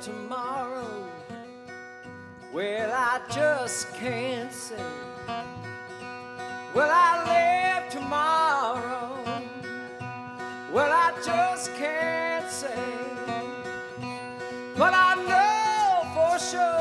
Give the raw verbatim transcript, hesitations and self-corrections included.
tomorrow? Well, I just can't say. Will I live tomorrow? Well, I just can't say. But I know for sure